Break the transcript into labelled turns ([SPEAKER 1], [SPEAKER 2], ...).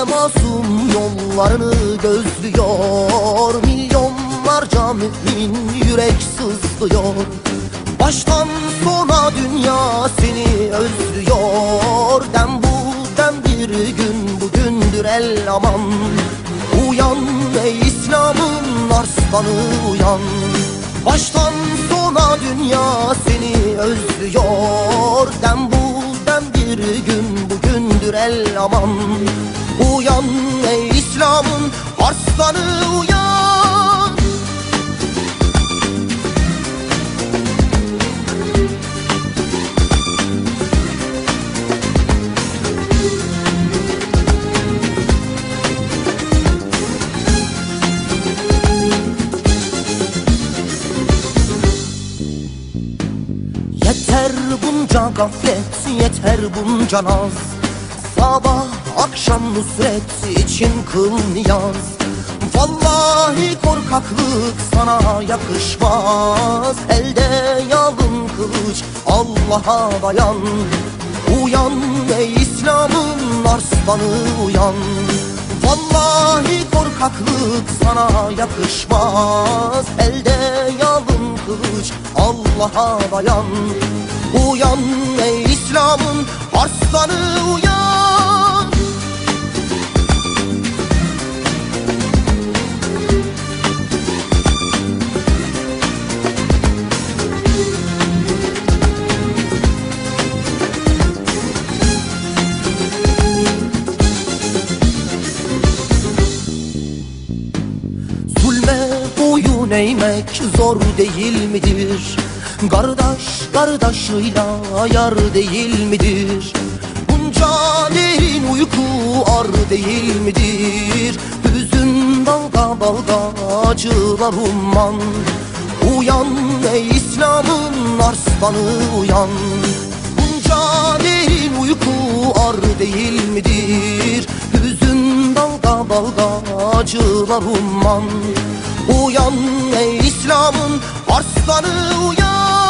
[SPEAKER 1] masum yollarını gözlüyor. Milyonlarca mümin yürek sızlıyor. Baştan sona dünya seni özlüyor. Dem bu dem bir gün bugündür el aman. Uyan ey İslam'ın arslanı uyan. Baştan sona dünya seni özlüyor. Dem bu dem bir gün bugündür el aman. Uyan ey İslam'ın arslanı uyan. Yeter bunca gaflet, yeter bunca naz. Sabah akşam nusret için kıl niyaz. Vallahi korkaklık sana yakışmaz. Elde yalın kılıç Allah'a dayan. Uyan ey İslam'ın arslanı uyan. Vallahi korkaklık sana yakışmaz. Elde yalın kılıç Allah'a dayan. Uyan ey İslam'ın arslanı uyan. Zulme boyun eğmek zor değil midir? Kardeş kardeşiyle yar değil midir? Bunca derin uyku ar değil midir? Hüzün dalga dalga acılar umman. Uyan ey İslam'ın arslanı uyan. Bunca derin uyku ar değil midir? Hüzün dalga dalga acılar umman. Uyan ey İslam'ın arslanı uyan.